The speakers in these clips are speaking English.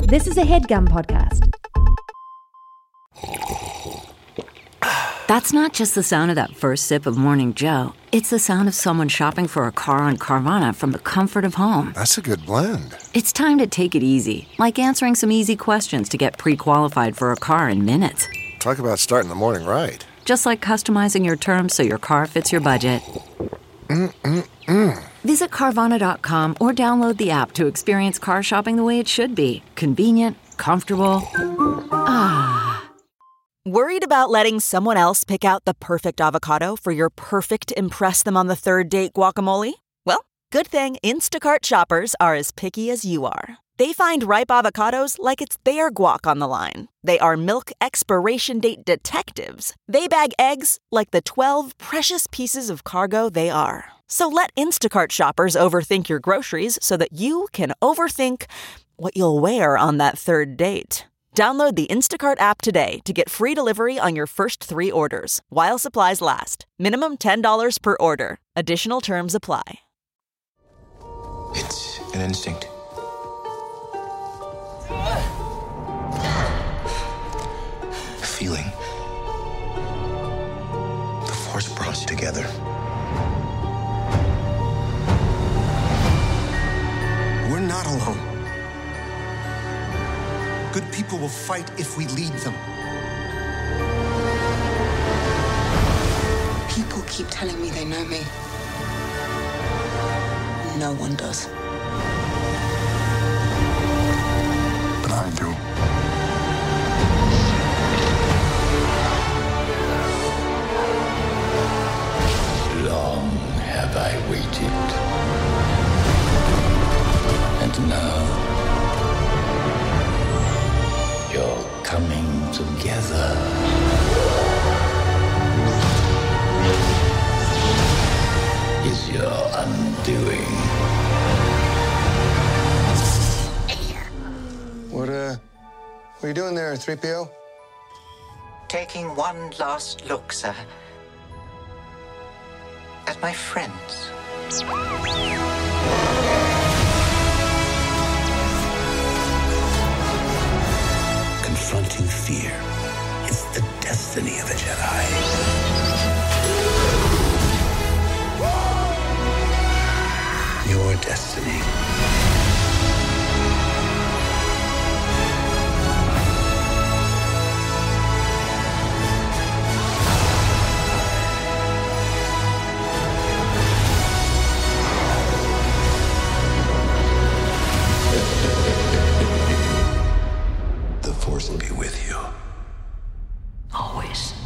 This is a HeadGum podcast. That's not just the sound of that first sip of Morning Joe. It's the sound of someone shopping for a car on Carvana from the comfort of home. That's a good blend. It's time to take it easy, like answering some easy questions to get pre-qualified for a car in minutes. Talk about starting the morning right. Just like customizing your terms so your car fits your budget. Visit Carvana.com or download the app to experience car shopping the way it should be. Convenient, comfortable. Worried about letting someone else pick out the perfect avocado for your perfect impress-them-on-the-third-date guacamole? Well, good thing Instacart shoppers are as picky as you are. They find ripe avocados like it's their guac on the line. They are milk expiration date detectives. They bag eggs like the 12 precious pieces of cargo they are. So let Instacart shoppers overthink your groceries so that you can overthink what you'll wear on that third date. Download the Instacart app today to get free delivery on your first 3 orders, while supplies last. Minimum $10 per order. Additional terms apply. It's an instinct. A feeling. The Force brought us together. We're not alone. Good people will fight if we lead them. People keep telling me they know me. No one does. But I do. Long have I waited. And now you're coming together. Is your undoing. What are you doing there, 3PO? Taking one last look, sir, at my friends. Confronting fear is the destiny of a Jedi. Your destiny. The Force will be with you. Always.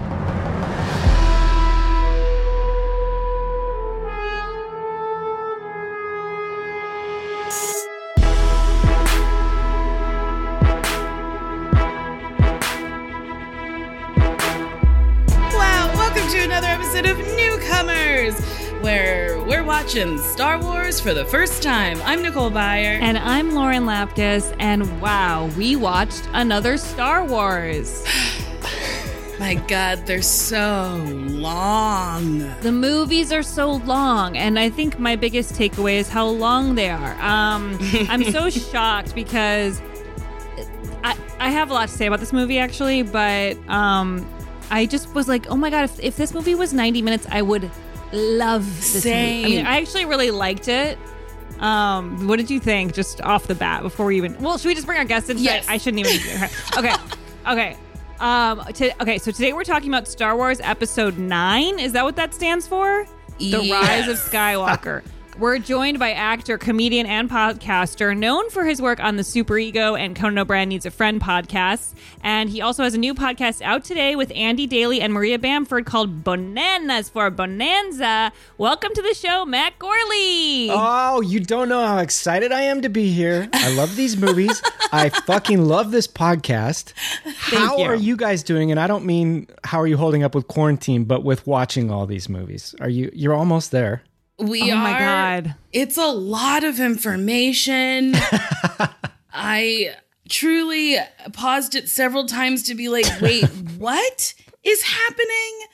Wow, welcome to another episode of Newcomers, where we're watching Star Wars for the first time. I'm Nicole Byer. And I'm Lauren Lapkus, and wow, we watched another Star Wars. My God, they're so long. The movies are so long, and I think my biggest takeaway is how long they are. I'm so shocked because I have a lot to say about this movie, actually, but I just was like, oh my God, if this movie was 90 minutes, I would love this movie. I mean, I actually really liked it. What did you think, just off the bat, before we even... Well, should we just bring our guests in? Yes. I shouldn't even... Okay. So today we're talking about Star Wars Episode 9. Is that what that stands for? The Rise of Skywalker. We're joined by actor, comedian, and podcaster known for his work on the Super Ego and Conan O'Brien Needs a Friend podcasts. And he also has a new podcast out today with Andy Daly and Maria Bamford called Bananas for Bonanza. Welcome to the show, Matt Gorley. Oh, you don't know how excited I am to be here. I love these movies. I fucking love this podcast. How are you guys doing? And I don't mean how are you holding up with quarantine, but with watching all these movies. You're almost there. We are. Oh my God. It's a lot of information. I truly paused it several times to be like, wait, what is happening?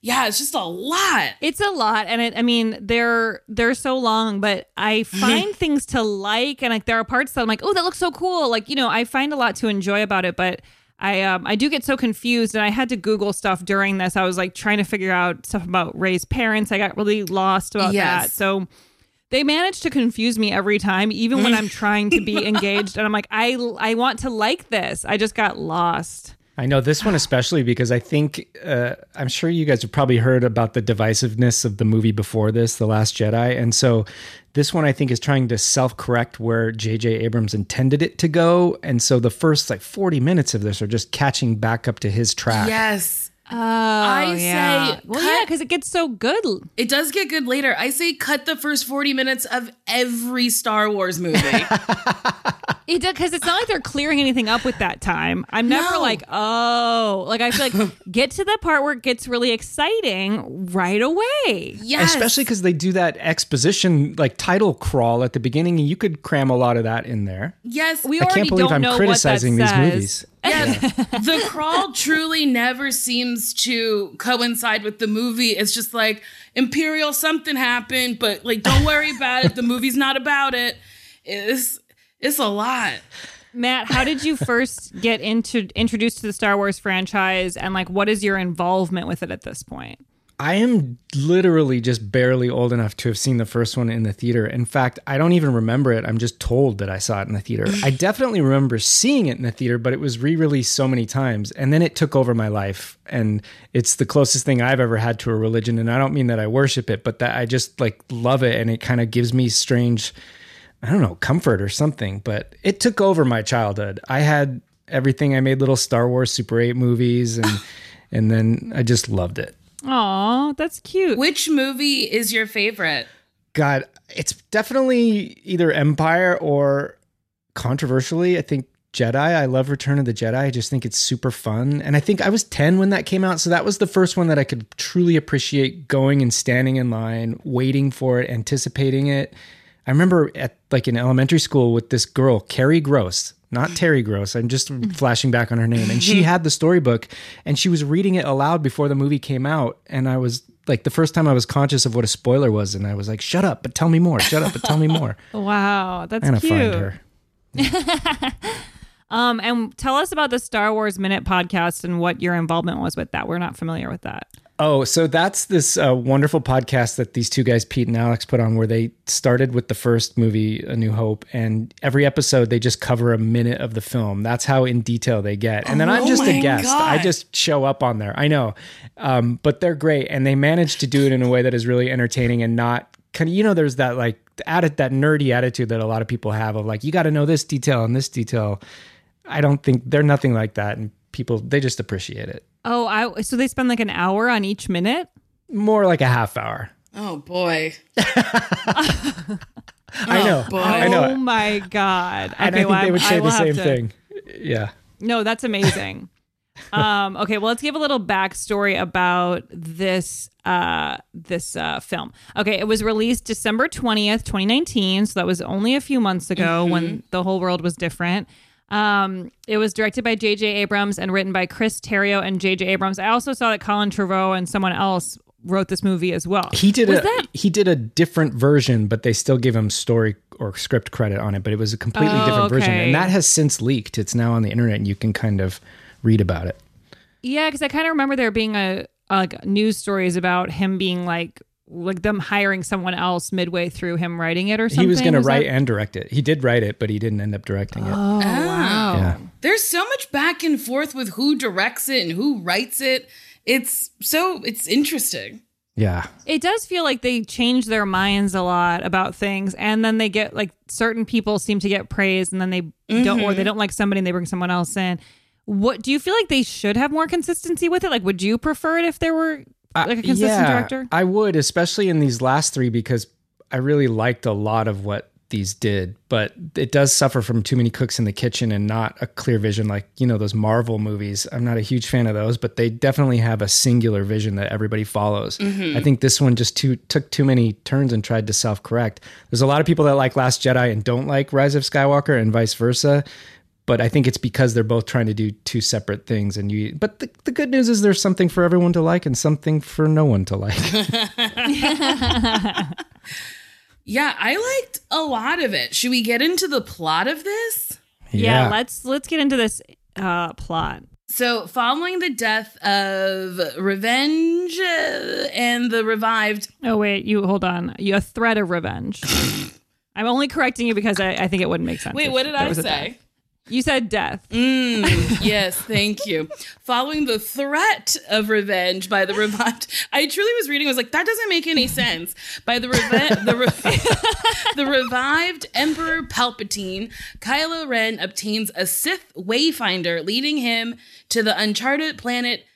Yeah, it's just a lot. It's a lot, and they're so long, but I find things to like, and like there are parts that I'm like, oh, that looks so cool. Like, I find a lot to enjoy about it, but I do get so confused, and I had to Google stuff during this. I was like trying to figure out stuff about Rey's parents. I got really lost about that. So they manage to confuse me every time, even when I'm trying to be engaged, and I'm like, I want to like this. I just got lost. I know this one especially because I think, I'm sure you guys have probably heard about the divisiveness of the movie before this, The Last Jedi. And so this one I think is trying to self-correct where J.J. Abrams intended it to go. And so the first 40 minutes of this are just catching back up to his track. Yes. I say, because it gets so good. It does get good later. I say cut the first 40 minutes of every Star Wars movie. It does, because it's not like they're clearing anything up with that time. I'm never I feel like get to the part where it gets really exciting right away. Yes. Especially because they do that exposition title crawl at the beginning, and you could cram a lot of that in there. Yes. I can't believe I'm criticizing these movies. Yeah. The crawl truly never seems to coincide with the movie. It's just like Imperial something happened, but don't worry about it. The movie's not about it. It's a lot. Matt, how did you first get introduced to the Star Wars franchise, and what is your involvement with it at this point? I am literally just barely old enough to have seen the first one in the theater. In fact, I don't even remember it. I'm just told that I saw it in the theater. I definitely remember seeing it in the theater, but it was re-released so many times. And then it took over my life. And it's the closest thing I've ever had to a religion. And I don't mean that I worship it, but that I just love it. And it kind of gives me strange, I don't know, comfort or something. But it took over my childhood. I had everything. I made little Star Wars Super 8 movies. And then I just loved it. Aw, that's cute. Which movie is your favorite? God, it's definitely either Empire or, controversially, I think Jedi. I love Return of the Jedi. I just think it's super fun. And I think I was 10 when that came out. So that was the first one that I could truly appreciate going and standing in line, waiting for it, anticipating it. I remember in elementary school with this girl, Carrie Gross. Not Terry Gross. I'm just flashing back on her name. And she had the storybook and she was reading it aloud before the movie came out. And I was the first time I was conscious of what a spoiler was. And I was like, shut up, but tell me more. Shut up, but tell me more. Wow, that's cute. I'm gonna find her. And tell us about the Star Wars Minute podcast and what your involvement was with that. We're not familiar with that. Oh, so that's this wonderful podcast that these two guys, Pete and Alex, put on where they started with the first movie, A New Hope, and every episode they just cover a minute of the film. That's how in detail they get. And then I'm just a guest. God. I just show up on there. I know. But they're great. And they manage to do it in a way that is really entertaining and not kind of, there's that that nerdy attitude that a lot of people have of you got to know this detail and this detail. I don't think they're nothing like that. And people, they just appreciate it. Oh, so they spend an hour on each minute? More like a half hour. Oh, boy. I know. Boy. I know. Oh, my God. Okay, and I think they would say the same thing. Yeah. No, that's amazing. Okay, well, let's give a little backstory about this film. Okay, it was released December 20th, 2019, so that was only a few months ago when the whole world was different. It was directed by J.J. Abrams and written by Chris Terrio and J.J. Abrams. I also saw that Colin Trevorrow and someone else wrote this movie as well. He did a different version, but they still gave him story or script credit on it, but it was a completely different version. And that has since leaked. It's now on the internet and you can kind of read about it. Yeah, because I kind of remember there being news stories about him being them hiring someone else midway through him writing it or something. He was going to write and direct it. He did write it, but he didn't end up directing it. Oh, wow. Yeah. There's so much back and forth with who directs it and who writes it. It's interesting. Yeah. It does feel like they change their minds a lot about things, and then they get certain people seem to get praised, and then they don't, or they don't like somebody and they bring someone else in. What do you feel like they should have more consistency with it? Would you prefer it if there were a consistent director? I would, especially in these last three, because I really liked a lot of what these did, but it does suffer from too many cooks in the kitchen and not a clear vision those Marvel movies. I'm not a huge fan of those, but they definitely have a singular vision that everybody follows. I think this one just took too many turns and tried to self-correct. There's a lot of people that like Last Jedi and don't like Rise of Skywalker and vice versa. But I think it's because they're both trying to do two separate things. But the good news is there's something for everyone to like and something for no one to like. Yeah, I liked a lot of it. Should we get into the plot of this? Yeah, let's get into this plot. So, following the death of Revenge and the revived... Oh, wait, hold on. A threat of revenge. I'm only correcting you because I think it wouldn't make sense. Wait, what did I say? You said death. Yes, thank you. Following the threat of revenge by the revived... I truly was reading, I was like, that doesn't make any sense. By the revived Emperor Palpatine, Kylo Ren obtains a Sith Wayfinder, leading him to the uncharted planet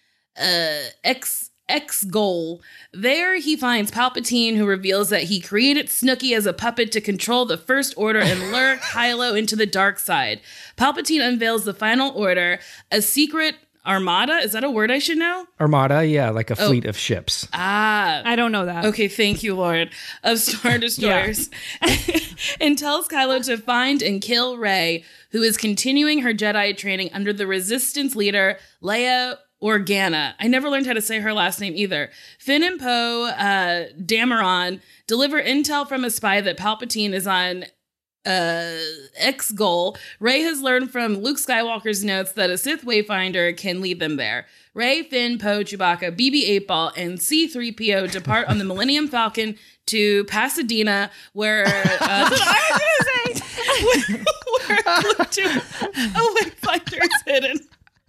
Exgol. There he finds Palpatine, who reveals that he created Snooki as a puppet to control the First Order and lure Kylo into the dark side. Palpatine unveils the final order, a secret armada. Is that a word I should know? Armada, yeah, like a fleet of ships. I don't know that. Okay, thank you, Lord. Of Star Destroyers. And tells Kylo to find and kill Rey, who is continuing her Jedi training under the Resistance leader, Leia Organa. I never learned how to say her last name either. Finn and Poe Dameron deliver intel from a spy that Palpatine is on Exgol. Rey has learned from Luke Skywalker's notes that a Sith Wayfinder can lead them there. Rey, Finn, Poe, Chewbacca, BB-8 and C-3PO depart on the Millennium Falcon to Pasadena, where where a Wayfinder is hidden.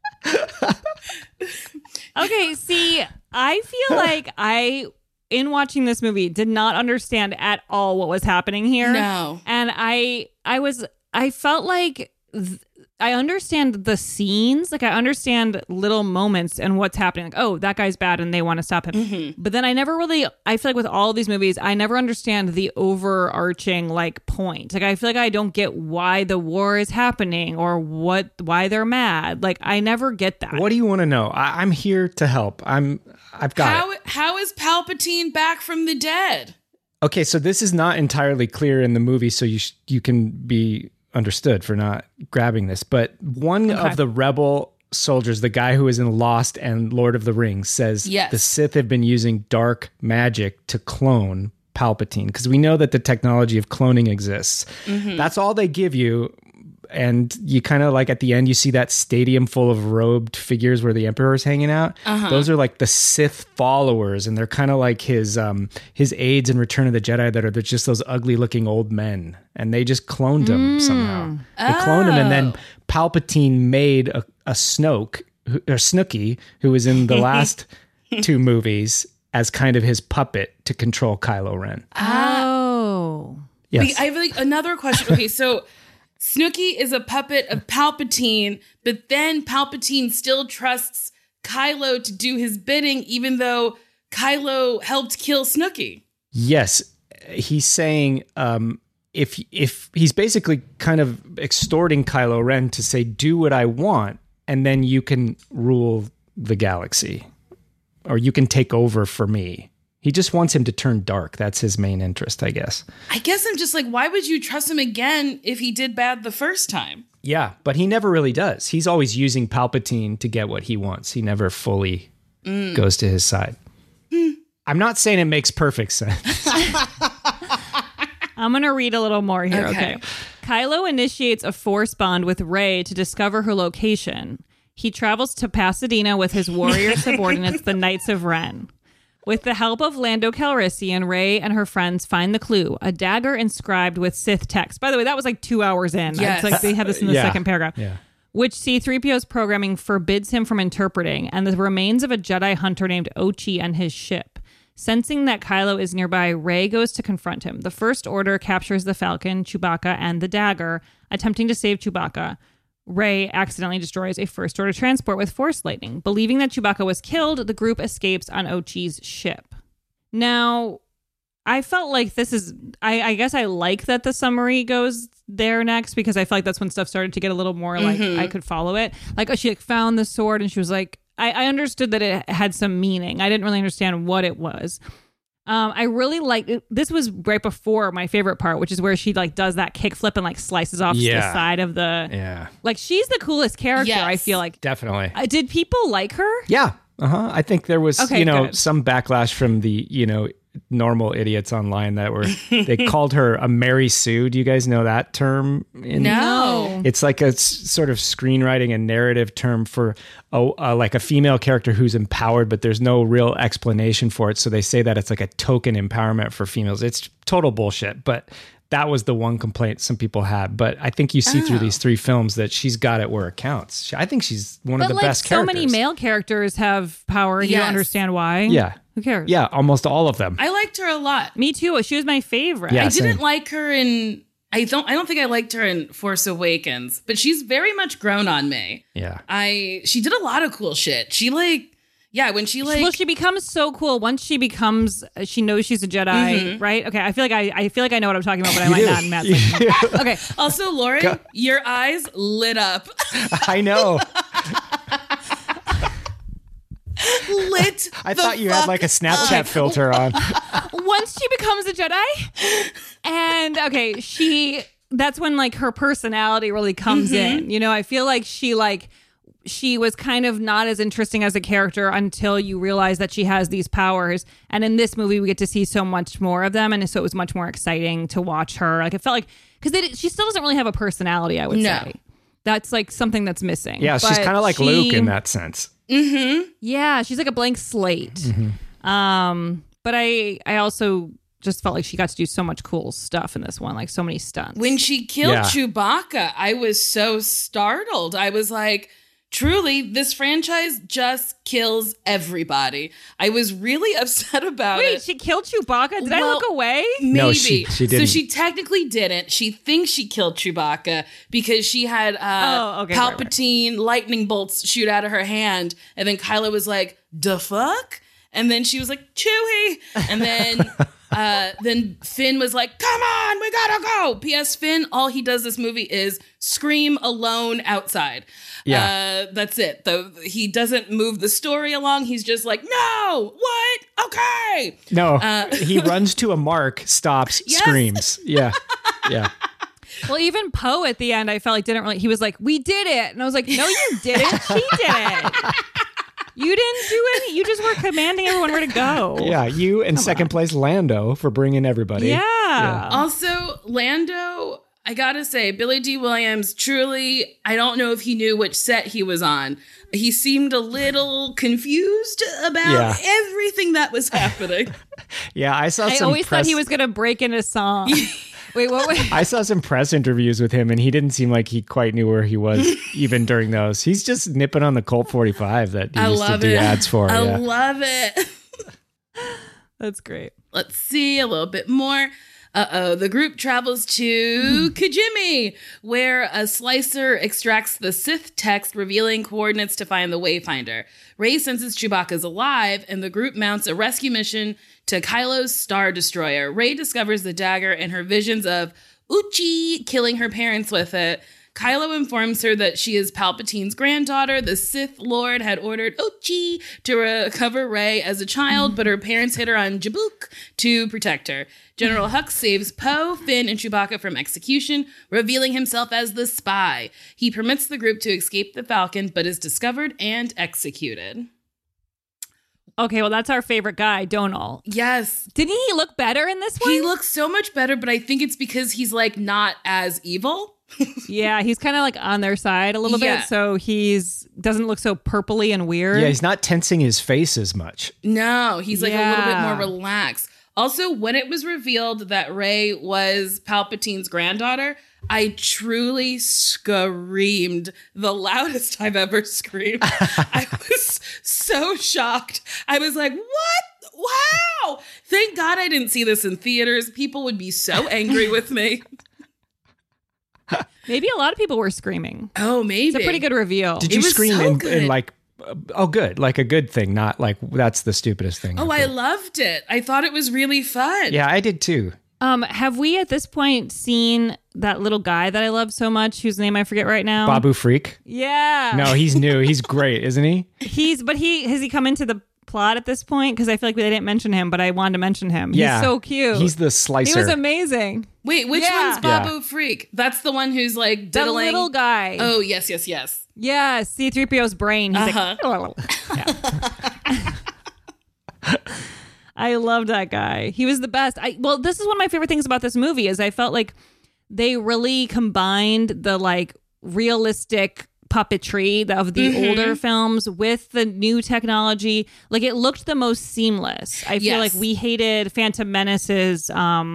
Okay, see, I feel like in watching this movie, did not understand at all what was happening here. No. And I felt like I understand the scenes, like I understand little moments and what's happening. Like, oh, that guy's bad and they want to stop him. Mm-hmm. But then I feel like with all of these movies, I never understand the overarching like point. Like I feel like I don't get why the war is happening or why they're mad. Like I never get that. What do you want to know? I'm here to help. I've got it. How is Palpatine back from the dead? Okay, so this is not entirely clear in the movie, so you can be understood for not grabbing this, but one of the rebel soldiers, the guy who is in Lost and Lord of the Rings, says the Sith have been using dark magic to clone Palpatine, because we know that the technology of cloning exists. Mm-hmm. That's all they give you. And you kind of like at the end, you see that stadium full of robed figures where the Emperor is hanging out. Uh-huh. Those are like the Sith followers, and they're kind of like his aides in Return of the Jedi that are just those ugly looking old men. And they just cloned him somehow. They cloned him, and then Palpatine made a Snooki, who was in the last two movies, as kind of his puppet to control Kylo Ren. Oh. Yes. I have like another question. Okay, so Snooki is a puppet of Palpatine, but then Palpatine still trusts Kylo to do his bidding, even though Kylo helped kill Snooki. Yes, he's saying if he's basically kind of extorting Kylo Ren to say, do what I want, and then you can rule the galaxy, or you can take over for me. He just wants him to turn dark. That's his main interest, I guess. I guess I'm just like, why would you trust him again if he did bad the first time? Yeah, but he never really does. He's always using Palpatine to get what he wants. He never fully goes to his side. I'm not saying it makes perfect sense. I'm going to read a little more here. Okay. Kylo initiates a force bond with Rey to discover her location. He travels to Pasadena with his warrior subordinates, the Knights of Ren. With the help of Lando Calrissian, Rey and her friends find the clue, a dagger inscribed with Sith text. By the way, that was like 2 hours in. Yes. It's like they had this in the second paragraph. Yeah. Which C-3PO's programming forbids him from interpreting, and the remains of a Jedi hunter named Ochi and his ship. Sensing that Kylo is nearby, Rey goes to confront him. The First Order captures the Falcon, Chewbacca, and the dagger, attempting to save Chewbacca. Rey accidentally destroys a First Order transport with Force lightning. Believing that Chewbacca was killed, the group escapes on Ochi's ship. Now, I felt like this is... I guess I like that the summary goes there next, because I feel like that's when stuff started to get a little more like I could follow it. Like, she found the sword and she was like... I understood that it had some meaning. I didn't really understand what it was. I really like this was right before my favorite part, which is where she like does that kickflip and like slices off the side of the like she's the coolest character. I feel like definitely. Did people like her? Yeah. I think there was some backlash from the normal idiots online that were they called her a Mary Sue. Do you guys know that term? No. It's like a sort of screenwriting and narrative term for like a female character who's empowered, but there's no real explanation for it. So they say that it's like a token empowerment for females. It's total bullshit, but that was the one complaint some people had. But I think you see through these 3 films that she's got it where it counts. I think she's one of the best characters. So many male characters have power and you don't understand why. Yeah. Who cares? Yeah, almost all of them. I liked her a lot. Me too. She was my favorite. Yeah, I didn't like her in... I don't think I liked her in Force Awakens, but she's very much grown on me. Yeah. She did a lot of cool shit. She when she well, she becomes so cool once she becomes. She knows she's a Jedi, right? Okay, I feel like I know what I'm talking about, but I might not. Matt's like, okay. Also, Lori, your eyes lit up. I know. I thought you had like a Snapchat filter on. Once she becomes a Jedi, and that's when like her personality really comes in. I feel like she was kind of not as interesting as a character until you realize that she has these powers. And in this movie, we get to see so much more of them. And so it was much more exciting to watch her. Like it felt like, because she still doesn't really have a personality, I would say. That's like something that's missing. Yeah, she's kind of like Luke in that sense. Yeah, she's like a blank slate. But I also just felt like she got to do so much cool stuff in this one, like so many stunts. When she killed Chewbacca, I was so startled. I was like, truly, this franchise just kills everybody. I was really upset about it. Wait, she killed Chewbacca? Did I look away? Maybe. No, she didn't. So she technically didn't. She thinks she killed Chewbacca because she had Palpatine lightning bolts shoot out of her hand. And then Kylo was like, "Da fuck?" And then she was like, "Chewie." And then Finn was like, "Come on, we gotta go." P.S. Finn, all he does this movie is scream alone outside. Yeah. That's it. He doesn't move the story along. He's just like, "No, what? Okay." No, he runs to a mark, stops, screams. Yeah. Well, even Poe at the end, I felt like didn't really, he was like, "We did it." And I was like, "No, you didn't. She did it. You didn't do any. You just were commanding everyone where to go." Yeah, you and second place Lando for bringing everybody. Yeah. Also, Lando, I gotta say, Billy D. Williams, truly, I don't know if he knew which set he was on. He seemed a little confused about everything that was happening. Yeah, I always thought he was going to break into song. Wait, what? I saw some press interviews with him, and he didn't seem like he quite knew where he was even during those. He's just nipping on the Colt 45 that he used to do ads for. I love it. That's great. Let's see a little bit more. The group travels to Kijimi, where a slicer extracts the Sith text revealing coordinates to find the Wayfinder. Rey senses Chewbacca's alive, and the group mounts a rescue mission to Kylo's Star Destroyer. Rey discovers the dagger and her visions of Uchi killing her parents with it. Kylo informs her that she is Palpatine's granddaughter. The Sith Lord had ordered Uchi to recover Rey as a child, but her parents hid her on Jabook to protect her. General Hux saves Poe, Finn, and Chewbacca from execution, revealing himself as the spy. He permits the group to escape the Falcon, but is discovered and executed. Okay, well, that's our favorite guy, Donal. Yes. Didn't he look better in this one? He looks so much better, but I think it's because he's like not as evil. Yeah, he's kind of like on their side a little bit, so doesn't look so purpley and weird. Yeah, he's not tensing his face as much. No, he's like a little bit more relaxed. Also, when it was revealed that Rey was Palpatine's granddaughter, I truly screamed the loudest I've ever screamed. I was so shocked. I was like, what? Wow. Thank God I didn't see this in theaters. People would be so angry with me. Maybe a lot of people were screaming. Oh, maybe. It's a pretty good reveal. Did you scream in like, oh, good, like a good thing, not like that's the stupidest thing? Oh, I loved it. I thought it was really fun. Yeah, I did too. Have we at this point seen that little guy that I love so much, whose name I forget right now? Babu Freak? Yeah. No, he's new. He's great, isn't he? Has he come into the plot at this point? Because I feel like they didn't mention him, but I wanted to mention him. Yeah. He's so cute. He's the slicer. He was amazing. Wait, which one's Babu Freak? That's the one who's like diddling. The little guy. Oh, yes. Yeah, C-3PO's brain. He's like, I love that guy. He was the best. This is one of my favorite things about this movie is I felt like they really combined the like realistic puppetry of the older films with the new technology. Like it looked the most seamless. I feel like we hated Phantom Menace's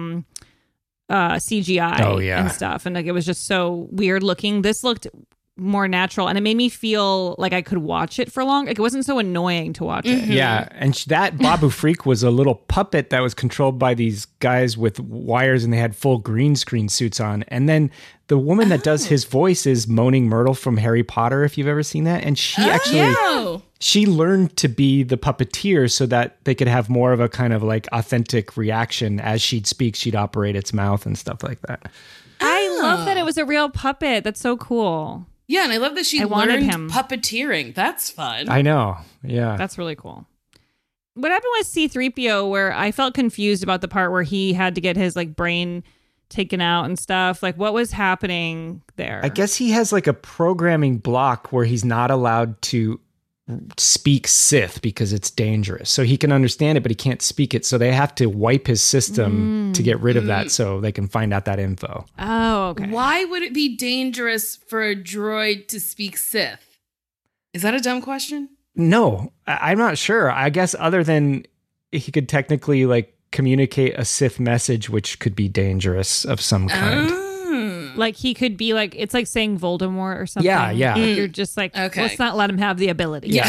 CGI and stuff, and like it was just so weird looking. This looked more natural, and it made me feel like I could watch it for long. Like it wasn't so annoying to watch it. Yeah, and that Babu Freak was a little puppet that was controlled by these guys with wires, and they had full green screen suits on. And then the woman that does his voice is Moaning Myrtle from Harry Potter, if you've ever seen that. And she she learned to be the puppeteer so that they could have more of a kind of like authentic reaction as she'd speak. She'd operate its mouth and stuff like that. I love that it was a real puppet. That's so cool. Yeah, and I love that she learned puppeteering. That's fun. I know. Yeah. That's really cool. What happened with C-3PO where I felt confused about the part where he had to get his like brain taken out and stuff? Like what was happening there? I guess he has like a programming block where he's not allowed to speak Sith because it's dangerous. So he can understand it, but he can't speak it. So they have to wipe his system to get rid of that so they can find out that info. Oh, okay. Why would it be dangerous for a droid to speak Sith? Is that a dumb question? No, I'm not sure. I guess other than he could technically like communicate a Sith message, which could be dangerous of some kind. Like he could be like, it's like saying Voldemort or something. Yeah. Like you're just like, let's not let him have the ability. Yeah.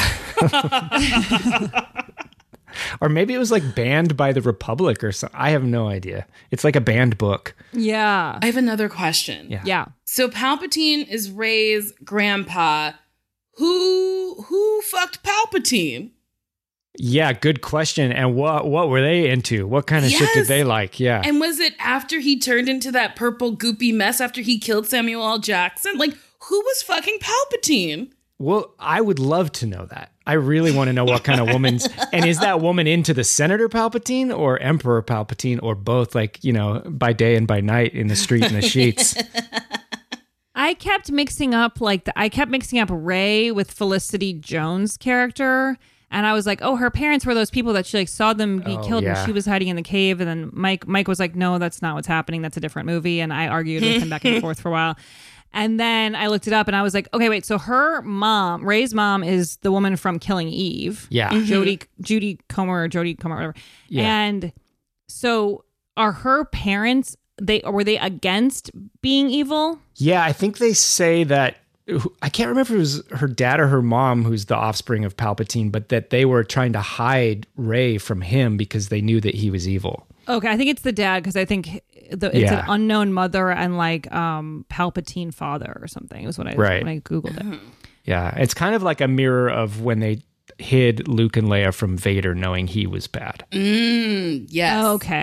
Or maybe it was like banned by the Republic or something. I have no idea. It's like a banned book. Yeah. I have another question. Yeah. So Palpatine is Rey's grandpa. Who fucked Palpatine? Yeah, good question. And what were they into? What kind of shit did they like? Yeah. And was it after he turned into that purple goopy mess after he killed Samuel L. Jackson? Like, who was fucking Palpatine? Well, I would love to know that. I really want to know what kind of woman's... And is that woman into the Senator Palpatine or Emperor Palpatine or both, like, you know, by day and by night in the street in the sheets? I kept mixing up Rey with Felicity Jones' character. And I was like, oh, her parents were those people that she like saw them be killed and she was hiding in the cave. And then Mike was like, no, that's not what's happening. That's a different movie. And I argued with him back and forth for a while. And then I looked it up and I was like, okay, wait. So her mom, Rey's mom, is the woman from Killing Eve. Yeah. Judy Comer, whatever. Yeah. And so are her parents, were they against being evil? Yeah, I think they say that, I can't remember if it was her dad or her mom who's the offspring of Palpatine, but that they were trying to hide Rey from him because they knew that he was evil. Okay, I think it's the dad because I think it's an unknown mother and like Palpatine father or something. It was when I Googled it. Yeah, it's kind of like a mirror of when they hid Luke and Leia from Vader knowing he was bad. Yes.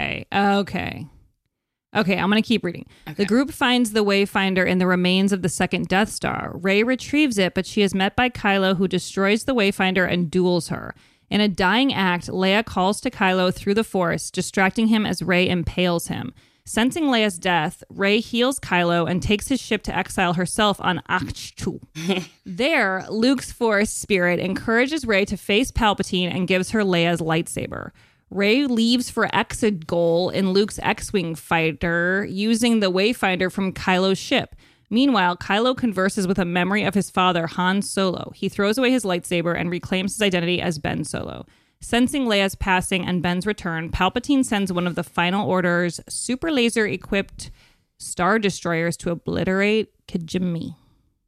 Okay, I'm going to keep reading. Okay. The group finds the Wayfinder in the remains of the second Death Star. Rey retrieves it, but she is met by Kylo, who destroys the Wayfinder and duels her. In a dying act, Leia calls to Kylo through the Force, distracting him as Rey impales him. Sensing Leia's death, Rey heals Kylo and takes his ship to exile herself on Ahch-To. There, Luke's Force spirit encourages Rey to face Palpatine and gives her Leia's lightsaber. Rey leaves for Exegol in Luke's X-Wing fighter using the Wayfinder from Kylo's ship. Meanwhile, Kylo converses with a memory of his father, Han Solo. He throws away his lightsaber and reclaims his identity as Ben Solo. Sensing Leia's passing and Ben's return, Palpatine sends one of the Final Order's super laser-equipped Star Destroyers to obliterate Kijimi.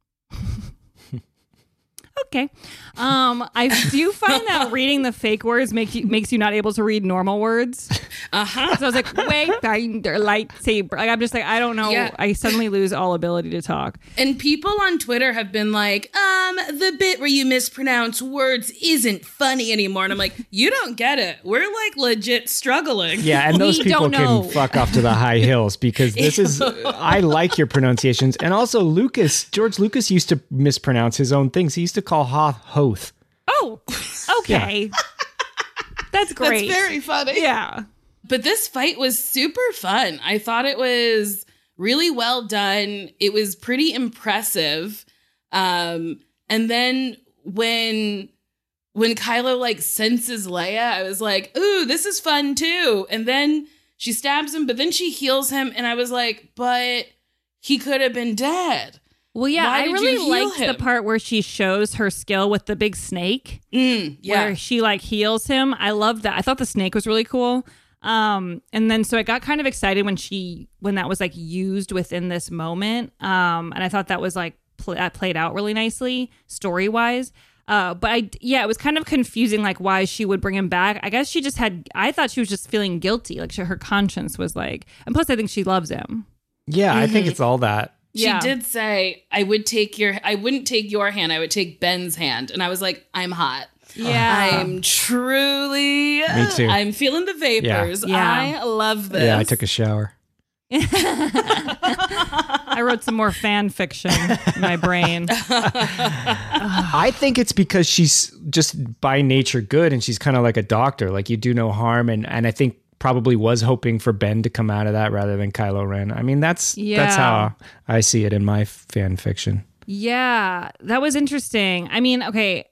Okay. I do find that reading the fake words makes you not able to read normal words. So I was like, Wayfinder, lightsaber. Like, I'm just like, I don't know. Yeah. I suddenly lose all ability to talk. And people on Twitter have been like, the bit where you mispronounce words isn't funny anymore. And I'm like, you don't get it. We're like legit struggling. Yeah, and those people can fuck off to the high hills because this is, I like your pronunciations. And also George Lucas used to mispronounce his own things. He used to call Hoth Hoth. Oh, okay. That's great. That's very funny. Yeah. But this fight was super fun. I thought it was really well done. It was pretty impressive. And then when Kylo like senses Leia, I was like, ooh, this is fun too. And then she stabs him, but then she heals him. And I was like, but he could have been dead. Well, yeah, Why I did really you heal liked him? the part where she shows her skill with the big snake. Where she like heals him. I love that. I thought the snake was really cool. And then so I got kind of excited when that was like used within this moment. And I thought that was like that played out really nicely story wise. But it was kind of confusing, like why she would bring him back. I guess I thought she was just feeling guilty. Like her conscience was like, and plus I think she loves him. Yeah, I think it's all that. She did say, I wouldn't take your hand. I would take Ben's hand. And I was like, I'm hot. Yeah. I'm truly. Me too. I'm feeling the vapors. Yeah. I love this. Yeah, I took a shower. I wrote some more fan fiction in my brain. I think it's because she's just by nature good and she's kind of like a doctor. Like you do no harm. And I think probably was hoping for Ben to come out of that rather than Kylo Ren. I mean, that's how I see it in my fan fiction. Yeah, that was interesting. I mean, okay,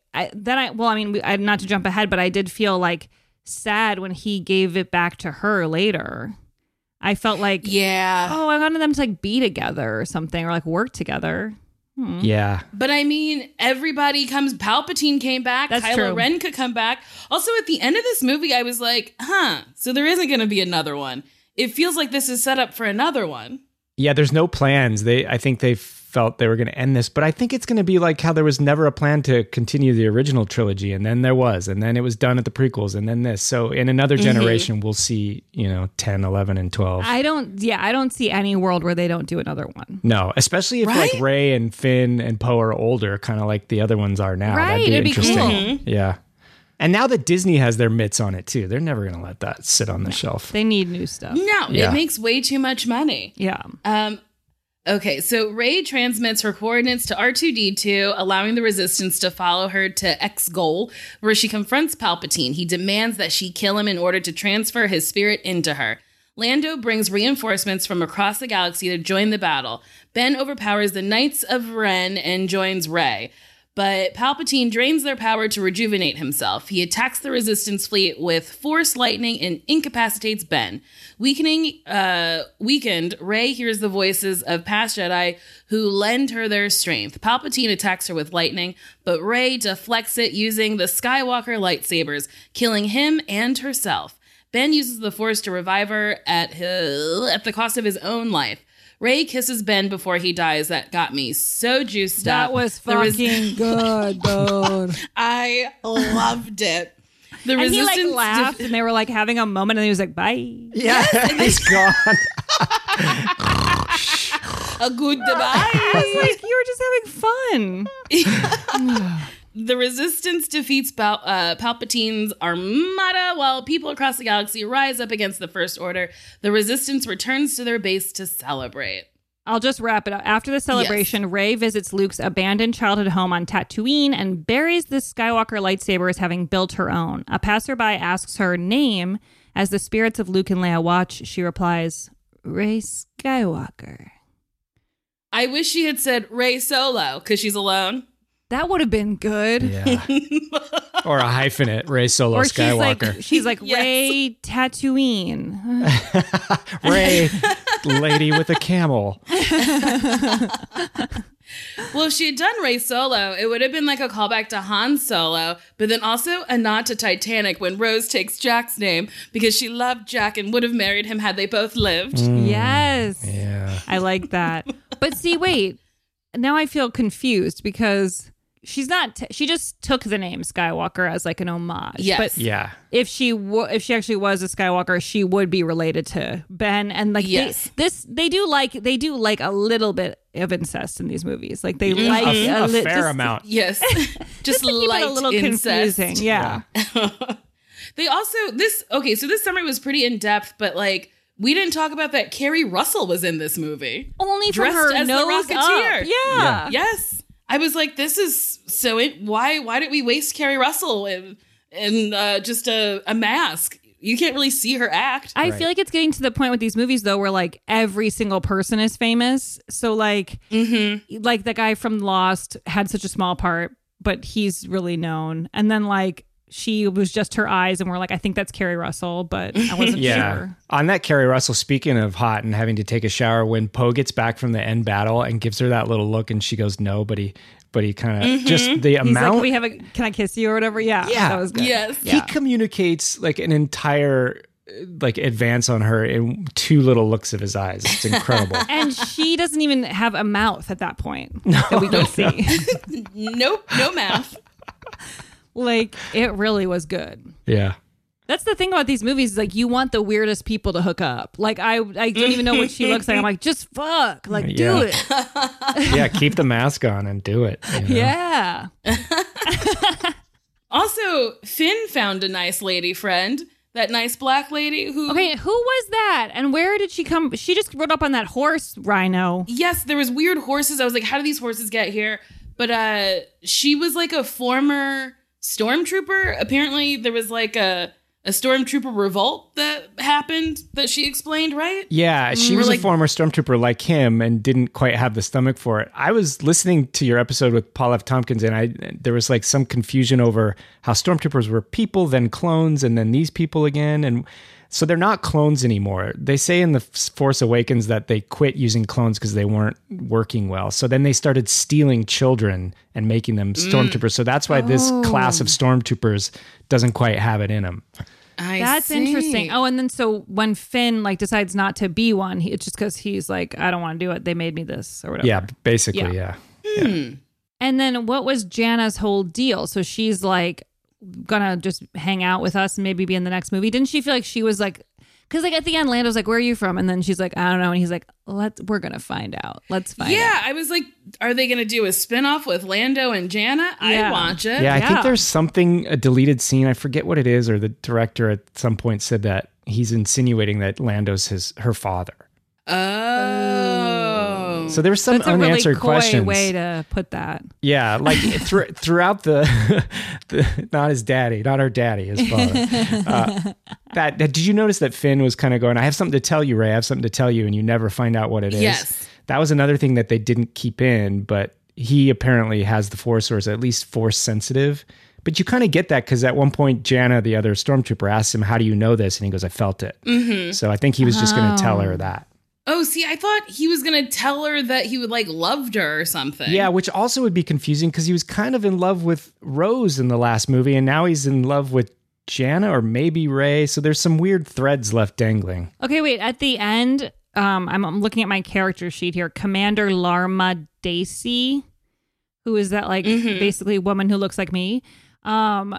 not to jump ahead, but I did feel like sad when he gave it back to her later. I felt like, I wanted them to like be together or something or like work together. Yeah. But I mean, everybody comes. Palpatine came back. That's Kylo true. Ren could come back. Also, at the end of this movie, I was like, so there isn't going to be another one. It feels like this is set up for another one. Yeah, there's no plans. I think they felt they were going to end this, but I think it's going to be like how there was never a plan to continue the original trilogy, and then there was, and then it was done at the prequels, and then this. So in another generation, we'll see, 10, 11, and 12. I don't see any world where they don't do another one. No, especially if like Rey and Finn and Poe are older, kind of like the other ones are now. Right, That'd be it'd be interesting. cool. Yeah. And now that Disney has their mitts on it too, they're never going to let that sit on the shelf. They need new stuff. No, Yeah. It makes way too much money. Yeah. Okay, so Rey transmits her coordinates to R2-D2, allowing the Resistance to follow her to X-Goal, where she confronts Palpatine. He demands that she kill him in order to transfer his spirit into her. Lando brings reinforcements from across the galaxy to join the battle. Ben overpowers the Knights of Ren and joins Rey. But Palpatine drains their power to rejuvenate himself. He attacks the Resistance fleet with Force lightning and incapacitates Ben. Weakened, Rey hears the voices of past Jedi who lend her their strength. Palpatine attacks her with lightning, but Rey deflects it using the Skywalker lightsabers, killing him and herself. Ben uses the Force to revive her at the cost of his own life. Rey kisses Ben before he dies. That got me so juiced up. That was fucking good, dude. I loved it. The and Resistance he like laughed and they were like having a moment and he was like, bye. Yeah, he's gone. A good goodbye. I was like, you were just having fun. The Resistance defeats Palpatine's armada while people across the galaxy rise up against the First Order. The Resistance returns to their base to celebrate. I'll just wrap it up. After the celebration, Rey visits Luke's abandoned childhood home on Tatooine and buries the Skywalker lightsaber as having built her own. A passerby asks her name. As the spirits of Luke and Leia watch, she replies, Rey Skywalker. I wish she had said Rey Solo because she's alone. That would have been good. Yeah. Or a hyphenate, Rey Solo Skywalker. She's like Rey Tatooine. Rey, lady with a camel. Well, if she had done Rey Solo, it would have been like a callback to Han Solo, but then also a nod to Titanic when Rose takes Jack's name because she loved Jack and would have married him had they both lived. Yes. Yeah. I like that. But see, wait. Now I feel confused because she's not. She just took the name Skywalker as like an homage. Yes. But yeah. If she actually was a Skywalker, she would be related to Ben. And like they do like a little bit of incest in these movies. Like they like a fair amount. Yes. Just to keep light it a little incest. confusing. Yeah. They also so this summary was pretty in depth, but like we didn't talk about that Carrie Russell was in this movie. Only from dressed her as nose the Rocketeer. up. Yeah. Yes. I was like, this is so why did we waste Carrie Russell and just a mask. You can't really see her act. I feel like it's getting to the point with these movies, though, where like every single person is famous. So like, like the guy from Lost had such a small part, but he's really known. And then like she was just her eyes, and we're like, I think that's Kerry Russell, but I wasn't sure. On that Kerry Russell, speaking of hot and having to take a shower, when Poe gets back from the end battle and gives her that little look, and she goes no, but he kind of just the amount. He's like, can I kiss you or whatever? Yeah, that was good. Yes, he communicates like an entire like advance on her in 2 little looks of his eyes. It's incredible. And she doesn't even have a mouth at that point that we can see. Nope, no mouth. Like, it really was good. Yeah. That's the thing about these movies, is like, you want the weirdest people to hook up. Like, I don't even know what she looks like. I'm like, just fuck. Like, do it. Yeah, keep the mask on and do it. You know? Yeah. Also, Finn found a nice lady friend. That nice black lady who... Okay, who was that? And where did she come? She just rode up on that horse, Rhino. Yes, there was weird horses. I was like, how do these horses get here? But she was like a former stormtrooper. Apparently there was like a stormtrooper revolt that happened that she explained, right? Yeah, she was a former stormtrooper like him and didn't quite have the stomach for it. I was listening to your episode with Paul F. Tompkins, and there was like some confusion over how stormtroopers were people, then clones, and then these people again. And so they're not clones anymore. They say in The Force Awakens that they quit using clones because they weren't working well. So then they started stealing children and making them stormtroopers. So that's why this class of stormtroopers doesn't quite have it in them. That's interesting. Oh, and then so when Finn like decides not to be one, it's just because he's like, I don't want to do it. They made me this or whatever. Yeah, basically, yeah. And then what was Jana's whole deal? So she's like gonna just hang out with us and maybe be in the next movie. Didn't she feel like she was like, because like at the end, Lando's like, where are you from? And then she's like, I don't know. And he's like, we're gonna find out. Let's find out. Yeah, I was like, are they gonna do a spinoff with Lando and Jana? I'd watch it. Yeah, I think there's something, a deleted scene, I forget what it is, or the director at some point said that he's insinuating that Lando's her father. Oh. So there's some unanswered questions. That's a really coy way to put that. Yeah, like throughout the not his daddy, not our daddy, his father. Did you notice that Finn was kind of going, I have something to tell you, Rey, I have something to tell you, and you never find out what it is? Yes. That was another thing that they didn't keep in, but he apparently has the Force, or is at least Force sensitive. But you kind of get that because at one point, Jana, the other stormtrooper, asks him, how do you know this? And he goes, I felt it. Mm-hmm. So I think he was just going to tell her that. Oh, see, I thought he was going to tell her that he would like loved her or something. Yeah, which also would be confusing because he was kind of in love with Rose in the last movie, and now he's in love with Jana or maybe Rey. So there's some weird threads left dangling. Okay, wait. At the end, I'm looking at my character sheet here. Commander Larma Daisy, who is that like basically woman who looks like me. At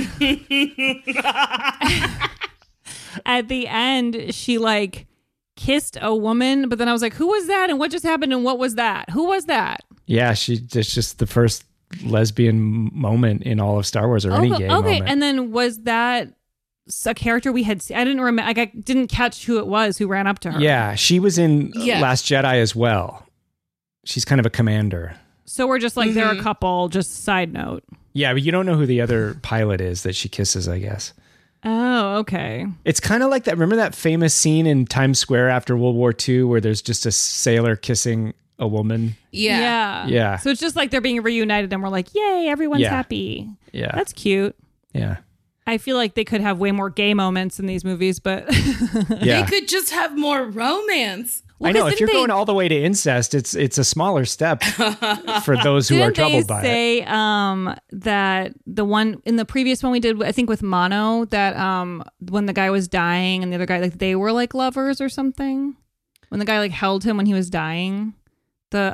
the end, she like kissed a woman, but then I was like, who was that? And what just happened? And what was that? Who was that? Yeah, it's just the first lesbian moment in all of Star Wars or any gay moment. Okay, and then was that a character we had seen? I didn't remember. Like, I didn't catch who it was who ran up to her. Yeah, she was in Last Jedi as well. She's kind of a commander. So we're just like, they're a couple, just side note. Yeah, but you don't know who the other pilot is that she kisses, I guess. Oh, okay. It's kind of like that. Remember that famous scene in Times Square after World War II where there's just a sailor kissing a woman? Yeah. So it's just like they're being reunited and we're like, yay, everyone's happy. Yeah. That's cute. Yeah. I feel like they could have way more gay moments in these movies, but they could just have more romance. Well, I know if you're going all the way to incest, it's a smaller step for those who are troubled by it. Didn't they say that the one in the previous one we did, I think with Mono, that when the guy was dying and the other guy, like they were like lovers or something? When the guy like held him when he was dying, the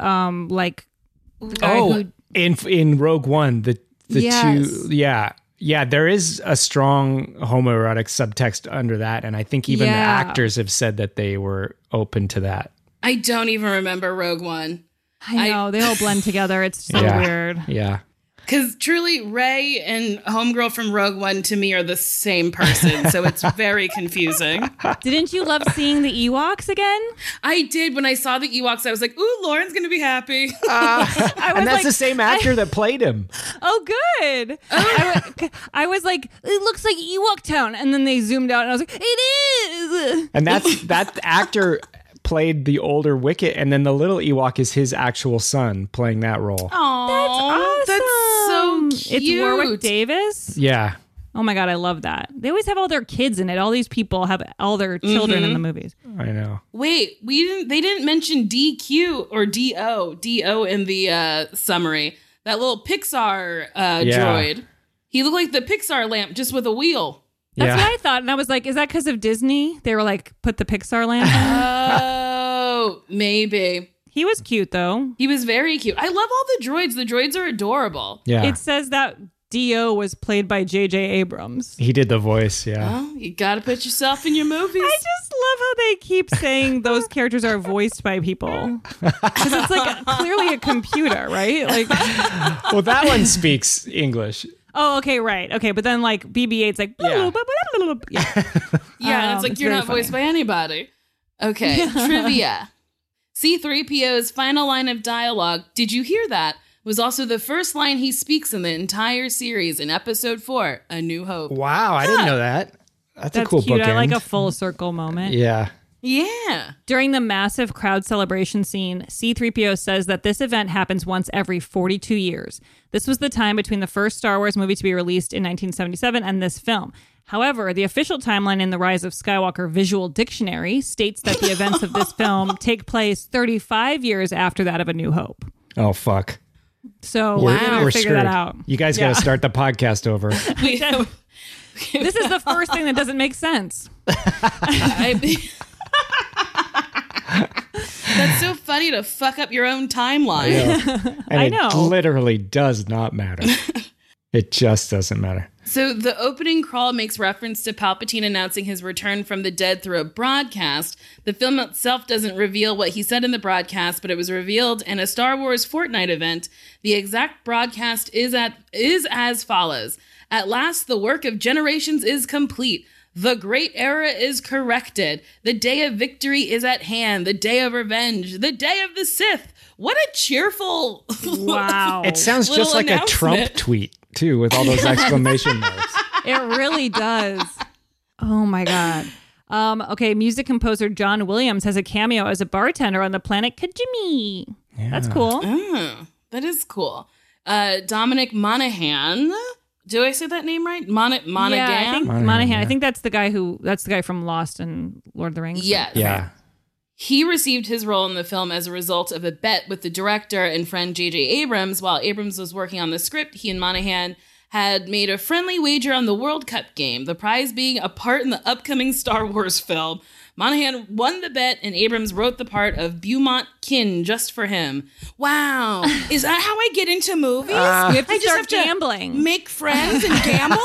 guy in Rogue One, the two, yeah, there is a strong homoerotic subtext under that, and I think even the actors have said that they were open to that. I don't even remember Rogue One. I know, they all blend together. It's so weird. Yeah. Because truly, Rey and Homegirl from Rogue One to me are the same person, so it's very confusing. Didn't you love seeing the Ewoks again? I did. When I saw the Ewoks, I was like, ooh, Lauren's going to be happy. And that's the same actor that played him. Oh, good. I was like, it looks like Ewok Town. And then they zoomed out and I was like, it is. And that actor played the older Wicket, and then the little Ewok is his actual son playing that role. Oh, that's awesome. That's so cute. It's Warwick Davis? Yeah. Oh my God, I love that. They always have all their kids in it. All these people have all their children in the movies. I know. Wait, they didn't mention DQ or DO in the summary. That little Pixar droid. He looked like the Pixar lamp just with a wheel. That's what I thought. And I was like, is that because of Disney? They were like, put the Pixar lamp on? Oh, maybe. He was cute though. He was very cute. I love all the droids. The droids are adorable. Yeah. It says that Dio was played by J.J. Abrams. He did the voice, yeah. Well, you got to put yourself in your movies. I just love how they keep saying those characters are voiced by people. Because it's like clearly a computer, right? Like, well, that one speaks English. Oh, okay, right. Okay, but then like BB-8's like... Yeah. Yeah, and it's like, you're not voiced by anybody. Okay, trivia. C-3PO's final line of dialogue, "Did you hear that?" was also the first line he speaks in the entire series in episode 4, A New Hope. Wow, I didn't know that. That's a cool cute. bookend. I like a full circle moment. Yeah. Yeah. During the massive crowd celebration scene, C-3PO says that this event happens once every 42 years. This was the time between the first Star Wars movie to be released in 1977 and this film. However, the official timeline in the Rise of Skywalker Visual Dictionary states that the events of this film take place 35 years after that of A New Hope. Oh, fuck. So we're figure screwed. that out. You guys got to start the podcast over. This is the first thing that doesn't make sense. That's so funny to fuck up your own timeline. I know. I It literally does not matter. It just doesn't matter. So the opening crawl makes reference to Palpatine announcing his return from the dead through a broadcast. The film itself doesn't reveal what he said in the broadcast, but it was revealed in a Star Wars Fortnite event. The exact broadcast is as follows. "At last, the work of generations is complete. The great era is corrected. The day of victory is at hand. The day of revenge. The day of the Sith." What a cheerful... Wow. It sounds just like a Trump tweet, too, with all those exclamation marks. It really does. Oh, my God. Okay, music composer John Williams has a cameo as a bartender on the planet Kijimi. Yeah. That's cool. That is cool. Dominic Monaghan... Do I say that name right? Monaghan? Yeah, I think Monaghan. Yeah. I think that's the guy from Lost and Lord of the Rings. Yes. Yeah. He received his role in the film as a result of a bet with the director and friend J.J. Abrams. While Abrams was working on the script, he and Monaghan had made a friendly wager on the World Cup game, the prize being a part in the upcoming Star Wars film. Monaghan won the bet, and Abrams wrote the part of Beaumont Kin just for him. Wow. Is that how I get into movies? We have to I start just gambling. Make friends and gamble?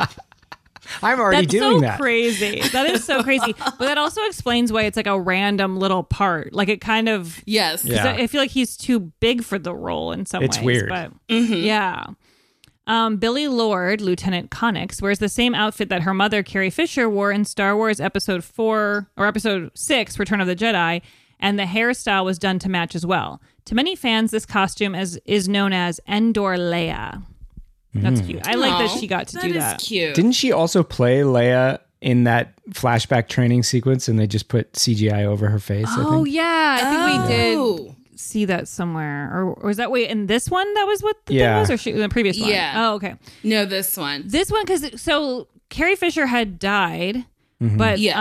I'm already doing that. That's so crazy. That is so crazy. But that also explains why it's like a random little part. Like it kind of... Yes. Yeah. I feel like he's too big for the role in some ways. It's weird. But yeah. Billy Lord, Lieutenant Connix, wears the same outfit that her mother, Carrie Fisher, wore in Star Wars Episode 4 or Episode 6, Return of the Jedi, and the hairstyle was done to match as well. To many fans, this costume is known as Endor Leia. That's cute. I like that she got to do that. That is cute. Didn't she also play Leia in that flashback training sequence and they just put CGI over her face? Oh, I think? yeah. I think we did see that somewhere. Or was that in this one that was what the thing was? Or in the previous one? Yeah. Oh, okay. No, this one. This one, because so Carrie Fisher had died, but Yes.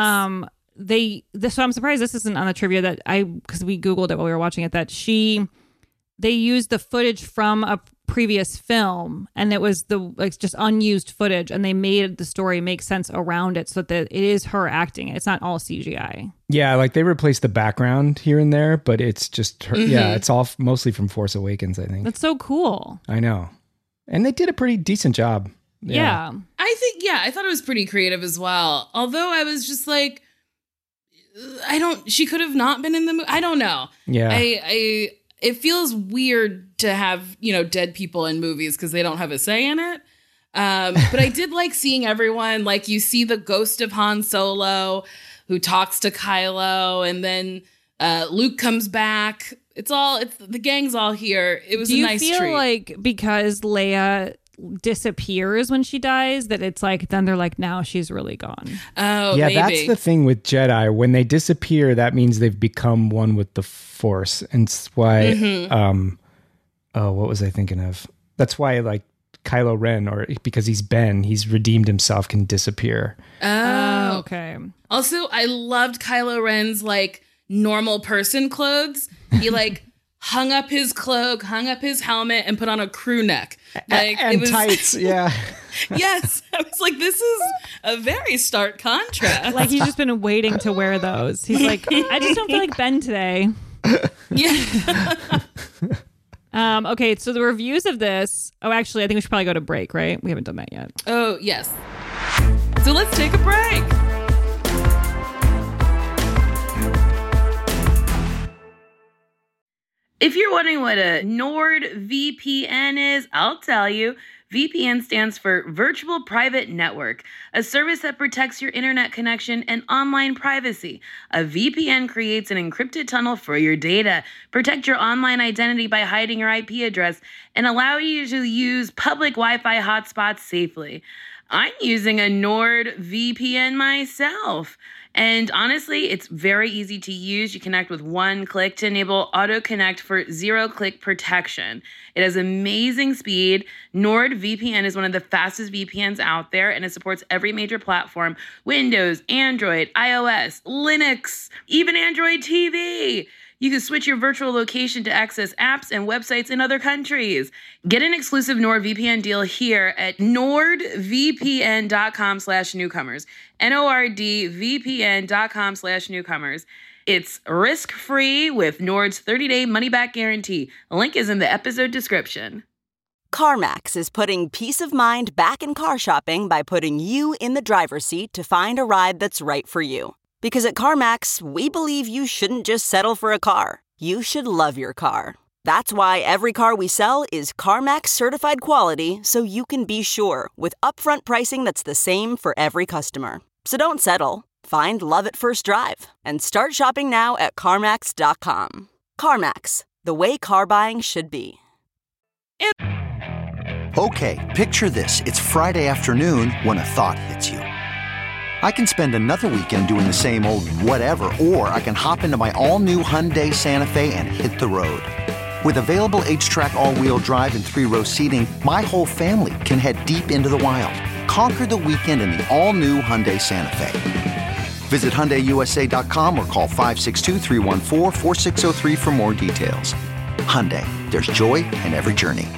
so I'm surprised this isn't on the trivia because we Googled it while we were watching it, that they used the footage from a previous film and it was just unused footage, and they made the story make sense around it so that it is her acting. It's not all CGI. Yeah, like they replaced the background here and there, but it's just her. Yeah, it's all mostly from Force Awakens, I think. That's so cool. I know. And they did a pretty decent job. Yeah. I thought it was pretty creative as well. Although I was just like, she could have not been in the movie. I don't know. Yeah. It feels weird to have, dead people in movies because they don't have a say in it. But I did like seeing everyone, like you see the ghost of Han Solo who talks to Kylo, and then Luke comes back It's the gang's all here. It was a nice treat. Do you feel like because Leia disappears when she dies that it's like then they're like now she's really gone? Oh, yeah, maybe. That's the thing with Jedi. When they disappear, that means they've become one with the Force, and it's why. What was I thinking of? That's why like Kylo Ren, or because he's redeemed himself, can disappear. Oh, okay. Also, I loved Kylo Ren's like normal person clothes. He like hung up his cloak, hung up his helmet, and put on a crew neck. Like and it was tights, yeah. Yes. I was like, this is a very stark contrast. Like he's just been waiting to wear those. He's like, I just don't feel like Ben today. Yeah. Okay, so the reviews of this. Oh, actually, I think we should probably go to break, right? We haven't done that yet. Oh, yes. So let's take a break. If you're wondering what a NordVPN is, I'll tell you. VPN stands for Virtual Private Network, a service that protects your internet connection and online privacy. A VPN creates an encrypted tunnel for your data, protect your online identity by hiding your IP address, and allow you to use public Wi-Fi hotspots safely. I'm using a NordVPN myself. And honestly, it's very easy to use. You connect with one click to enable auto-connect for zero-click protection. It has amazing speed. NordVPN is one of the fastest VPNs out there, and it supports every major platform: Windows, Android, iOS, Linux, even Android TV. You can switch your virtual location to access apps and websites in other countries. Get an exclusive NordVPN deal here at nordvpn.com/newcomers. nordvpn.com/newcomers. It's risk-free with Nord's 30-day money-back guarantee. The link is in the episode description. CarMax is putting peace of mind back in car shopping by putting you in the driver's seat to find a ride that's right for you. Because at CarMax, we believe you shouldn't just settle for a car. You should love your car. That's why every car we sell is CarMax certified quality, so you can be sure with upfront pricing that's the same for every customer. So don't settle. Find love at first drive and start shopping now at CarMax.com. CarMax, the way car buying should be. Okay, picture this. It's Friday afternoon when a thought hits you. I can spend another weekend doing the same old whatever, or I can hop into my all-new Hyundai Santa Fe and hit the road. With available H-Track all-wheel drive and 3-row seating, my whole family can head deep into the wild. Conquer the weekend in the all-new Hyundai Santa Fe. Visit HyundaiUSA.com or call 562-314-4603 for more details. Hyundai, there's joy in every journey.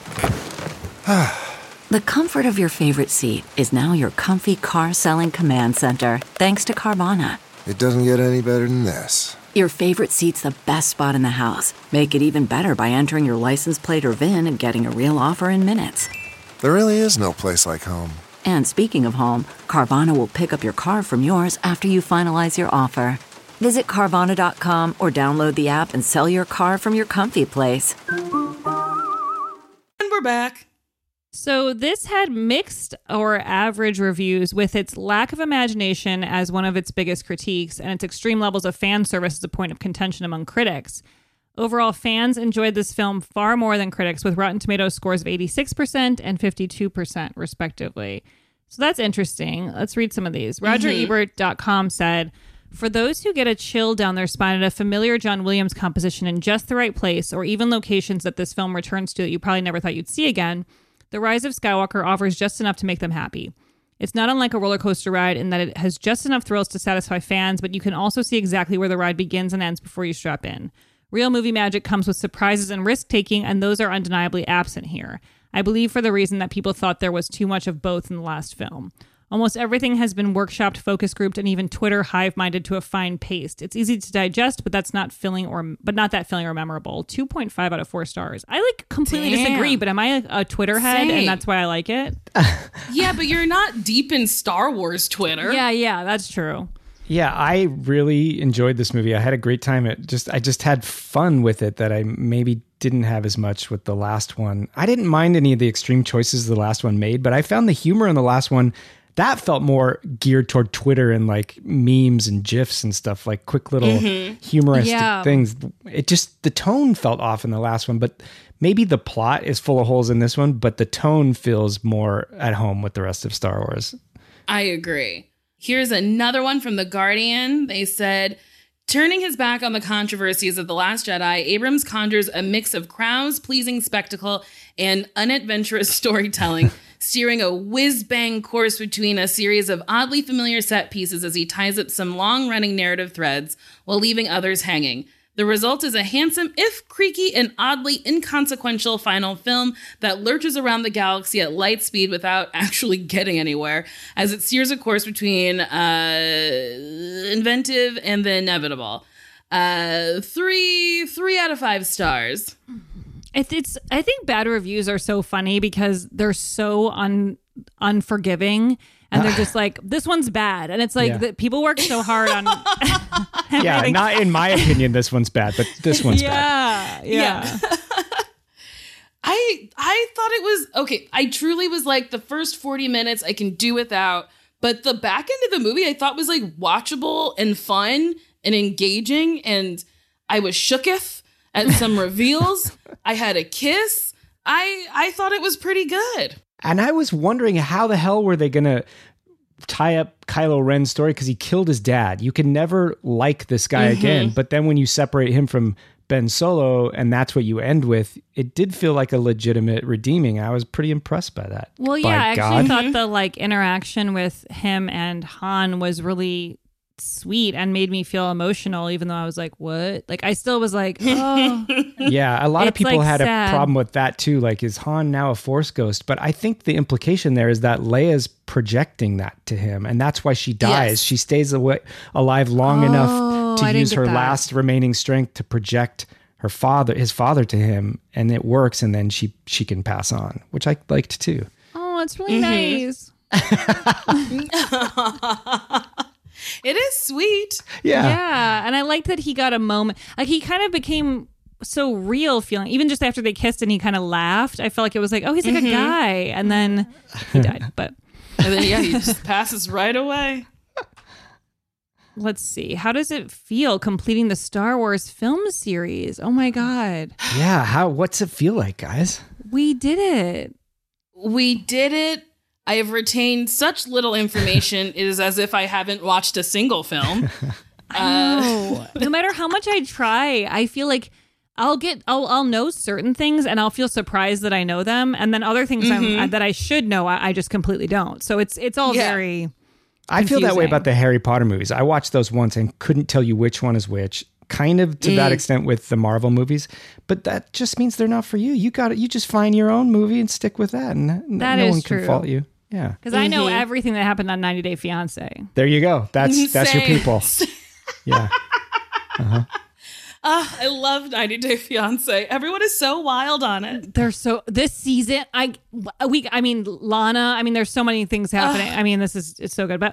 The comfort of your favorite seat is now your comfy car selling command center, thanks to Carvana. It doesn't get any better than this. Your favorite seat's the best spot in the house. Make it even better by entering your license plate or VIN and getting a real offer in minutes. There really is no place like home. And speaking of home, Carvana will pick up your car from yours after you finalize your offer. Visit Carvana.com or download the app and sell your car from your comfy place. And we're back. So this had mixed or average reviews, with its lack of imagination as one of its biggest critiques and its extreme levels of fan service as a point of contention among critics. Overall, fans enjoyed this film far more than critics, with Rotten Tomatoes scores of 86% and 52%, respectively. So that's interesting. Let's read some of these. RogerEbert.com said, "For those who get a chill down their spine at a familiar John Williams composition in just the right place, or even locations that this film returns to that you probably never thought you'd see again, The Rise of Skywalker offers just enough to make them happy. It's not unlike a roller coaster ride in that it has just enough thrills to satisfy fans, but you can also see exactly where the ride begins and ends before you strap in. Real movie magic comes with surprises and risk-taking, and those are undeniably absent here. I believe for the reason that people thought there was too much of both in the last film. Almost everything has been workshopped, focus grouped, and even Twitter hive-minded to a fine paste. It's easy to digest, but not that filling or memorable. 2.5 out of 4 stars. I completely disagree, but am I a Twitter head and that's why I like it? Yeah, but you're not deep in Star Wars Twitter. Yeah, that's true. Yeah, I really enjoyed this movie. I had a great time. I just had fun with it that I maybe didn't have as much with the last one. I didn't mind any of the extreme choices the last one made, but I found the humor in the last one That felt more geared toward Twitter and like memes and GIFs and stuff, like quick little humoristic things. It just, the tone felt off in the last one, but maybe the plot is full of holes in this one, but the tone feels more at home with the rest of Star Wars. I agree. Here's another one from The Guardian. They said, turning his back on the controversies of The Last Jedi, Abrams conjures a mix of crowds-pleasing spectacle and unadventurous storytelling, steering a whiz-bang course between a series of oddly familiar set pieces as he ties up some long-running narrative threads while leaving others hanging. The result is a handsome, if creaky and oddly inconsequential final film that lurches around the galaxy at light speed without actually getting anywhere, as it steers a course between inventive and the inevitable. 3 out of 5 stars. It's. I think bad reviews are so funny because they're so unforgiving. And they're just like, this one's bad. And it's like, people work so hard on yeah, not in my opinion, this one's bad, but this one's bad. Yeah. I thought it was, okay, I truly was like, the first 40 minutes I can do without, but the back end of the movie I thought was like watchable and fun and engaging, and I was shooketh at some reveals. I had a kiss. I thought it was pretty good. And I was wondering how the hell were they going to tie up Kylo Ren's story, because he killed his dad. You can never like this guy again. But then when you separate him from Ben Solo and that's what you end with, it did feel like a legitimate redeeming. I was pretty impressed by that. Well, yeah, I actually thought the like interaction with him and Han was really sweet and made me feel emotional, even though I was like, what? Like, I still was like, oh. Yeah, a lot of people like had sad. a problem with that too. Like, is Han now a Force ghost? But I think the implication there is that Leia's projecting that to him, and that's why she dies. Yes. She stays alive long enough to use her last remaining strength to project his father to him, and it works, and then she can pass on, which I liked too. Oh, it's really nice. It is sweet. Yeah. And I liked that he got a moment. Like, he kind of became so real feeling, even just after they kissed and he kind of laughed. I felt like it was like, oh, he's like a guy. And then he died. But and then, he just passes right away. Let's see. How does it feel completing the Star Wars film series? Oh, my God. Yeah. What's it feel like, guys? We did it. We did it. I have retained such little information. It is as if I haven't watched a single film. I know. No matter how much I try, I feel like I'll know certain things and I'll feel surprised that I know them. And then other things that I should know, I just completely don't. So it's all very I feel that way about the Harry Potter movies. I watched those once and couldn't tell you which one is which. Kind of to that extent with the Marvel movies, but that just means they're not for you. You just find your own movie and stick with that, and no one can fault you. Yeah, because I know everything that happened on 90 Day Fiance. There you go. That's your people. Yeah. I love 90 Day Fiance. Everyone is so wild on it. They're so this season. Lana. There's so many things happening. It's so good, but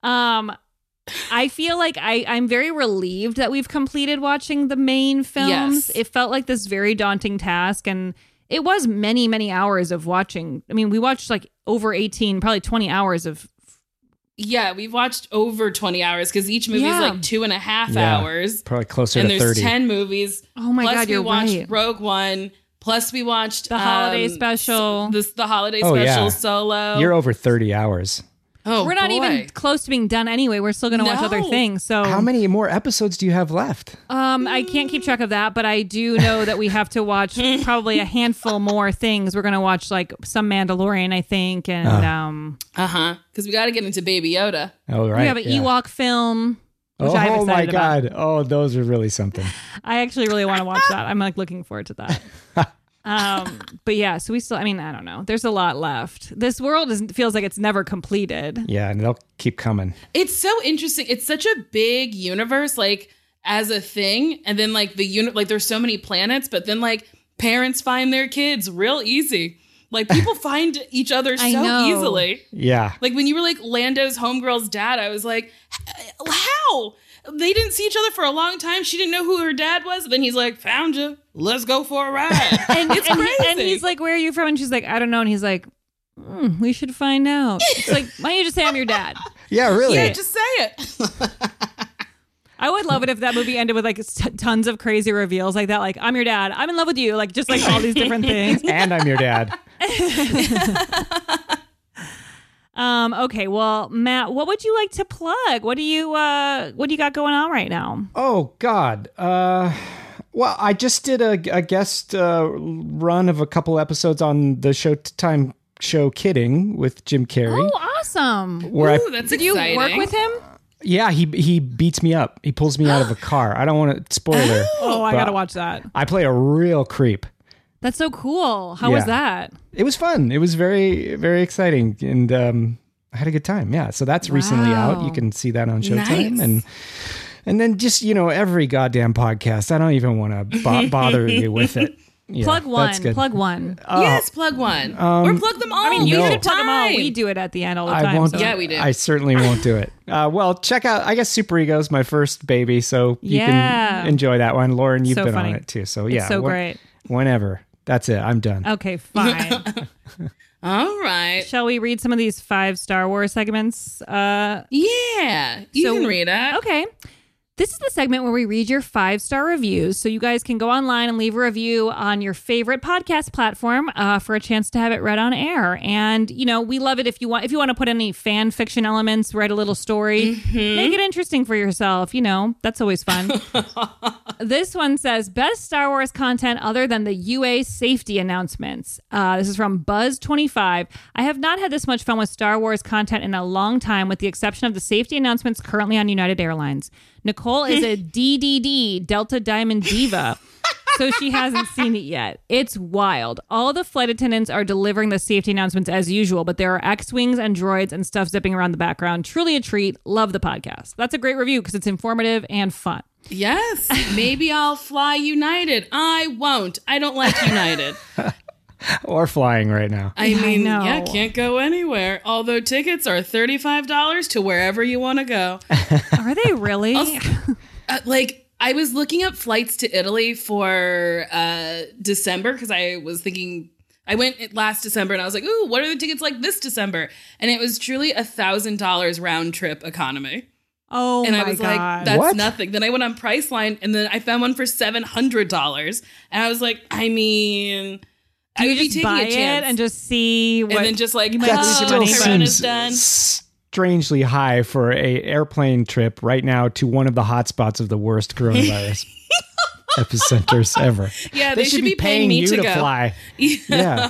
I feel like I'm very relieved that we've completed watching the main films. Yes. It felt like this very daunting task, and it was many, many hours of watching. We watched like over 18, probably 20 hours of. Yeah, we've watched over 20 hours because each movie is like 2.5 hours. Probably closer to 30. And there's 10 movies. Oh my God, you're right. Plus we watched Rogue One. Plus we watched the holiday special. The holiday special Solo. You're over 30 hours. Oh, we're not even close to being done anyway. We're still going to watch other things. So how many more episodes do you have left? I can't keep track of that, but I do know that we have to watch probably a handful more things. We're going to watch like some Mandalorian, I think, and because we got to get into Baby Yoda. Oh right, we have an Ewok film. Which oh my God! About. Oh, those are really something. I actually really want to watch that. I'm like looking forward to that. But yeah, so we still, I don't know. There's a lot left. This world feels like it's never completed. Yeah, and they'll keep coming. It's so interesting. It's such a big universe, like as a thing. And then like there's so many planets, but then like parents find their kids real easy. Like people find each other so easily. Yeah. Like when you were like Lando's homegirl's dad, I was like, how? They didn't see each other for a long time. She didn't know who her dad was. And then he's like, found you. Let's go for a ride. And it's crazy. And he's like, where are you from? And she's like, I don't know. And he's like, We should find out. It's like, why don't you just say I'm your dad? Yeah, really. Yeah, just say it. I would love it if that movie ended with like tons of crazy reveals like that. Like, I'm your dad. I'm in love with you. Like, just like all these different things. And I'm your dad. Okay. Well, Matt, what would you like to plug? What do you got going on right now? Oh, God. Well, I just did a guest run of a couple episodes on the Showtime show Kidding with Jim Carrey. Oh, awesome. That's Did exciting. you work with him? Yeah, he beats me up. He pulls me out of a car. I don't want to spoiler. Oh, I got to watch that. I play a real creep. That's so cool. How was that? It was fun. It was very, very exciting. And I had a good time. Yeah. So that's recently out. You can see that on Showtime. Nice. And then just, every goddamn podcast. I don't even want to bother you with it. Yeah, plug one. that's good. Plug one. Yes, plug one. Or plug them all. I mean, you No. should plug them all. We do it at the end all the time. I won't. so. Yeah, we do. I certainly won't do it. Well, check out, I guess Super Ego is my first baby, so you can enjoy that one. Lauren, you've been funny. on it too. So yeah. It's so great. Whenever. That's it. I'm done. Okay, fine. All right. Shall we read some of these 5 Star Wars segments? Yeah, you can read it. Okay. This is the segment where we read your 5-star reviews, so you guys can go online and leave a review on your favorite podcast platform for a chance to have it read on air. And we love it if you want to put any fan fiction elements, write a little story, make it interesting for yourself. That's always fun. This one says best Star Wars content other than the UA safety announcements. This is from Buzz25. I have not had this much fun with Star Wars content in a long time, with the exception of the safety announcements currently on United Airlines. Nicole is a DDD, Delta Diamond Diva, so she hasn't seen it yet. It's wild. All the flight attendants are delivering the safety announcements as usual, but there are X-Wings and droids and stuff zipping around the background. Truly a treat. Love the podcast. That's a great review because it's informative and fun. Yes. Maybe I'll fly United. I won't. I don't like United. Or flying right now. I mean, can't go anywhere. Although tickets are $35 to wherever you want to go. Are they really? I was looking up flights to Italy for December because I was thinking, I went last December and I was like, ooh, what are the tickets like this December? And it was truly $1,000 round trip economy. Oh, and my I was God. like, that's What? nothing. Then I went on Priceline and then I found one for $700. And I I would be just taking buy a chance it and just see what and then just like, you might lose your Still money, my run is seems done. strangely high for a airplane trip right now to one of the hotspots of the worst coronavirus epicenters ever. Yeah, they should be paying me you to go. fly. Yeah.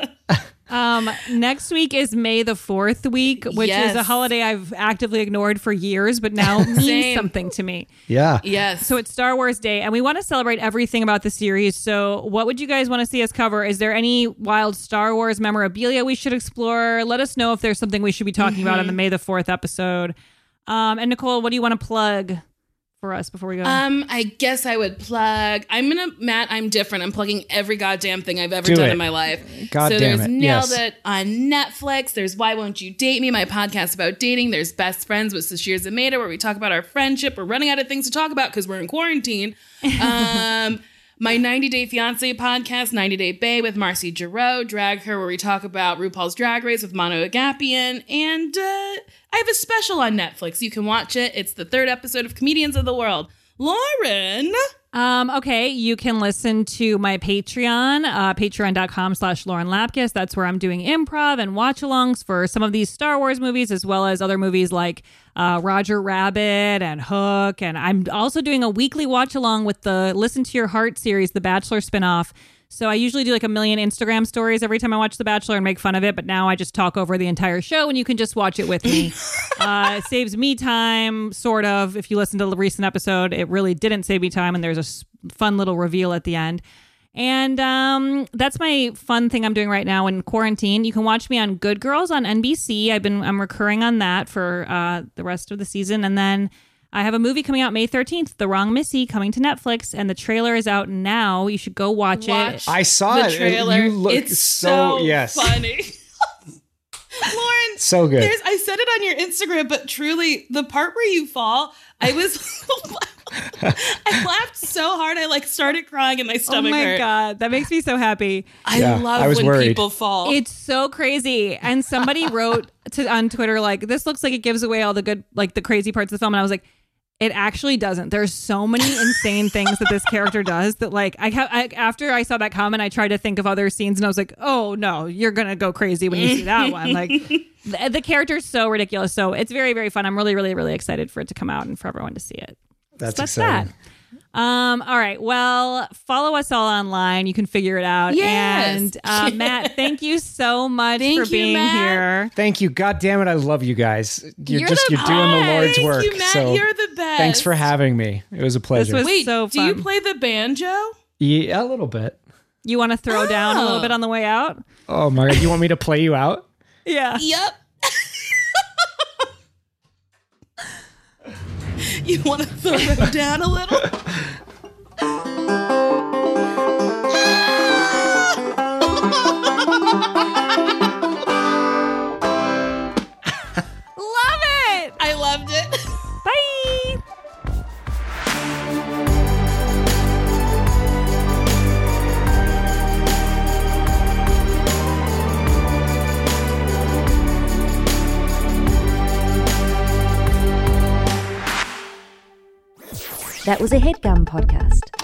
Next week is May the 4th week, which is a holiday I've actively ignored for years, but now means something to me. Yeah. Yes. So it's Star Wars Day, and we want to celebrate everything about the series. So what would you guys want to see us cover? Is there any wild Star Wars memorabilia we should explore? Let us know if there's something we should be talking about in the May the 4th episode. And Nicole, what do you want to plug for us before we go? I guess I would plug. Matt, I'm different. I'm plugging every goddamn thing I've ever done in my life. God so damn there's it. Nailed Yes. It on Netflix. There's Why Won't You Date Me, my podcast about dating. There's Best Friends with Sashir Zameda, where we talk about our friendship. We're running out of things to talk about because we're in quarantine. My 90 Day Fiancé podcast, 90 Day Bae with Marcy Giroux, Drag Her, where we talk about RuPaul's Drag Race with Manu Agapian. And I have a special on Netflix. You can watch it. It's the 3rd episode of Comedians of the World. Lauren. Okay, you can listen to my Patreon, patreon.com/Lauren Lapkus. That's where I'm doing improv and watch-alongs for some of these Star Wars movies, as well as other movies like Roger Rabbit and Hook. And I'm also doing a weekly watch-along with the Listen to Your Heart series, the Bachelor spinoff. So I usually do like a million Instagram stories every time I watch The Bachelor and make fun of it. But now I just talk over the entire show and you can just watch it with me. It saves me time, sort of. If you listen to the recent episode, it really didn't save me time. And there's a fun little reveal at the end. And that's my fun thing I'm doing right now in quarantine. You can watch me on Good Girls on NBC. I'm recurring on that for the rest of the season. And then I have a movie coming out May 13th, The Wrong Missy, coming to Netflix, and the trailer is out now. You should go watch it. I saw the it. trailer. You look it's so yes. funny. Lauren, so good. I said it on your Instagram, but truly, the part where you fall, I was I laughed so hard I started crying and my stomach hurt. Oh my God, that makes me so happy. I love when people fall. It's so crazy. And somebody wrote on Twitter this looks like it gives away all the good, the crazy parts of the film. And I was like, it actually doesn't. There's so many insane things that this character does that after I saw that comment, I tried to think of other scenes and I was like, oh no, you're going to go crazy when you see that one. The character's so ridiculous. So it's very, very fun. I'm really, really, really excited for it to come out and for everyone to see it. That's exciting. That. All right. Well, follow us all online. You can figure it out. Yes. And Matt, thank you so much for being here. Thank you. God damn it. I love you guys. You're doing the Lord's work. Thank you, Matt. So you're the best. Thanks for having me. It was a pleasure. This was so fun. Do you play the banjo? Yeah, a little bit. You want to throw down a little bit on the way out? Oh my God. You want me to play you out? Yeah. Yep. You want to throw them down a little? Love it! I loved it. Bye! That was a HeadGum podcast.